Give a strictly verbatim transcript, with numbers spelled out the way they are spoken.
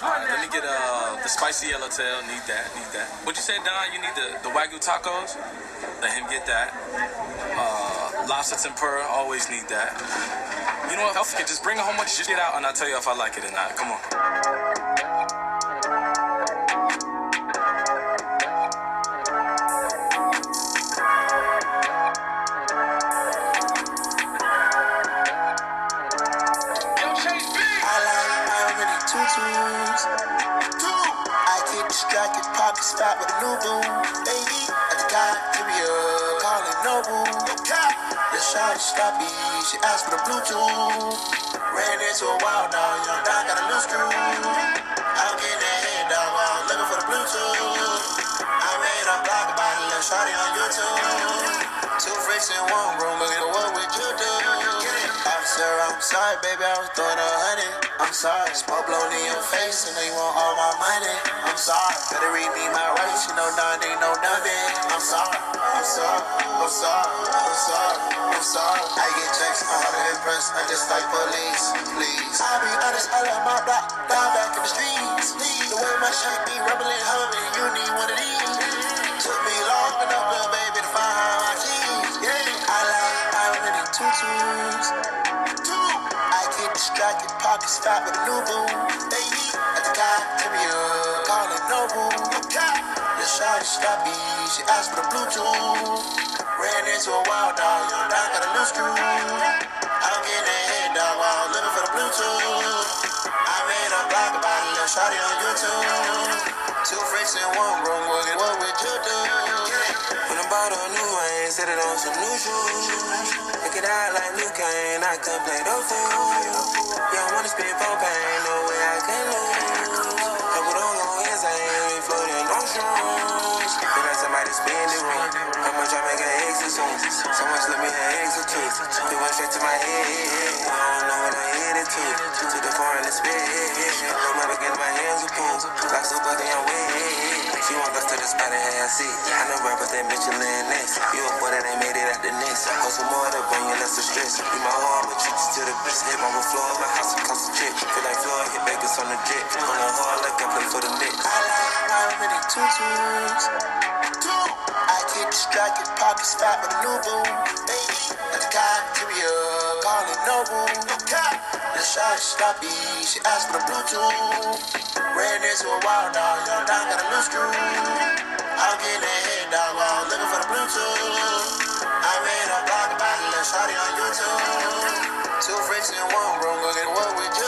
Alright, let me get uh, the spicy yellowtail. Need that, need that. What'd you say, Don? You need the, the Wagyu tacos? Let him get that. Uh, lobster tempura, always need that. You know what? I'll forget. Just bring a whole bunch. Just get out and I'll tell you if I like it or not. Come on. Distracted, pockets fat with a new boom. Baby, at the guy, give me a call it no boom. The shot is sloppy, she asked for the Bluetooth. Ran into a wild dog, young dog got a loose screw. I'm getting that head dog while I'm looking for the Bluetooth. I made a blog about a little shawty on YouTube. Two freaks in one room, look at what would you do? Officer, I'm sorry, baby, I was throwing a hundred. I'm sorry, smoke blown in your face, and they want all my money. I'm sorry, better read me my rights, you know none ain't no nothing. I'm sorry, I'm sorry, I'm sorry, I'm sorry, I'm sorry. I get checks, I'm hard to impress, I just like police, please. I'll be honest, I love my block, down back in the streets. Please, the way my shit be rumbling, humming, you need one of these. Took me long enough, little baby, to find how my keys. Yeah, I like, I only need two twos. I get distracted, pockets fat with a new boom. Baby, at the guy, give me a call it no boom. The shot is sloppy, she asked for the Bluetooth. Ran into a wild dog, young dog got a loose screw. I'm getting that head dog while I'm looking for the Bluetooth. I made a blog about a little shawty on YouTube. Two freaks in one room, what, what would you do? When I bought a new Wayne, set it on some new shoes. Look it out like New Kane, I could play the fool. You don't wanna spend propane, no way I can lose. Couple don't go insane, we floating on shrooms. Feel like somebody spin the room. How much I make an exit soon? So much let me an exit too. It went straight to my head. I don't know what I hit it to. To the foreign and spit. No matter get my hands upon. Like so buzzing, I'm wet. She want us to the spot and have a seat. I know rappers that bitch you land next. You a boy that ain't made it at the next. Hustle more to bring you less of stress. You my heart, but treat you to the best. Hit on the floor, my house will cost a check. Feel like Floyd, hit Vegas on the jet. On the hard like I play for the Knicks. I like how many tutus. I get distracted, pockets fat with a new boom. Baby, at the guy, give me a call it no boom. The shot is sloppy, she asked for the Bluetooth. Ran into a wild dog, young dog got a loose screw. I'm getting that head dog while I'm looking for the Bluetooth. I made a blog about a little shawty on YouTube. Two freaks in one room, look at what we do.